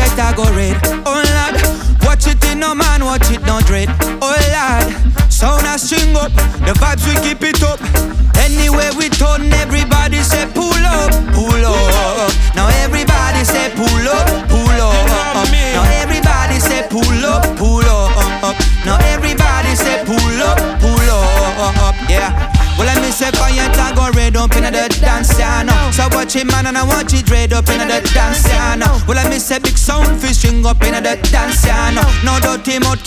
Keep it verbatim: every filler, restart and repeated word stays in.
it a go red. Oh lad, watch it in no man, watch it no dread. Oh lad, sound a string up, the vibes we keep it up. Anywhere we turn, everybody say pull up, pull up. Now everybody say pull up, pull up. Now everybody say pull up, pull up. Now everybody say pull up, pull up. Yeah. Well, let me say fire tag go red up in the dance, yeah, no. So watch it man and I watch it red up in the dance, yeah, no. Well, let me say big sound fish string up in the dance, yeah, no. No dirty mouth